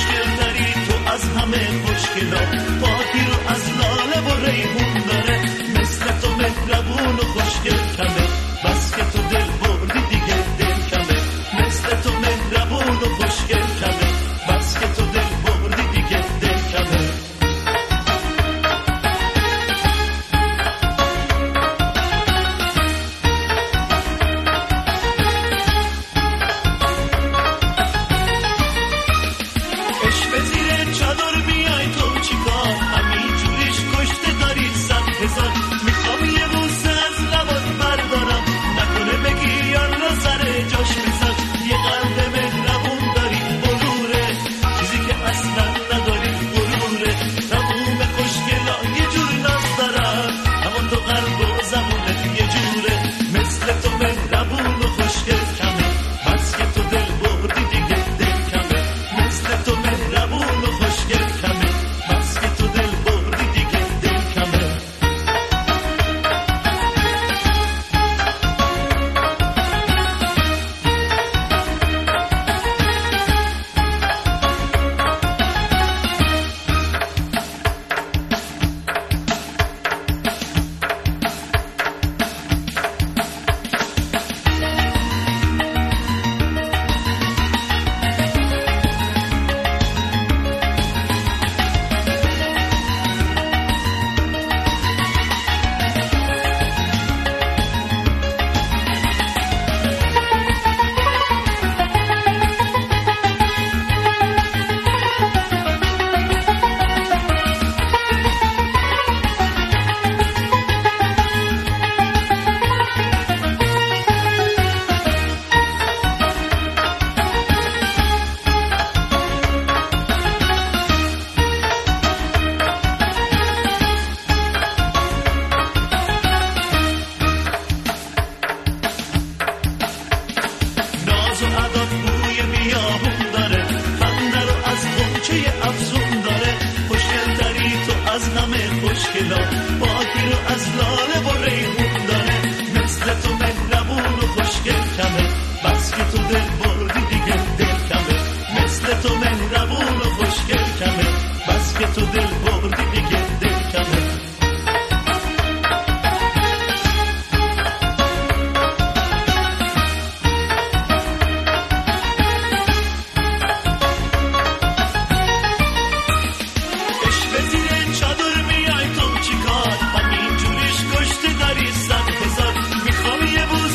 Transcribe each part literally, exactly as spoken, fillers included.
خوشگل تری تو از همه خوشگلا، پاکی رو از لاله و ریحون داره، مثل تو مهربون و خوشگل کمه، بس که تو دل بردی دیگه دل کمه، مثل تو مهربون و خوشگل کمه، بس که تو دل بردی دیگه دل کمه.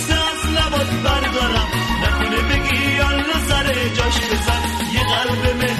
بردارم، نکنه بگی الله سر جاش بزن، یه قلب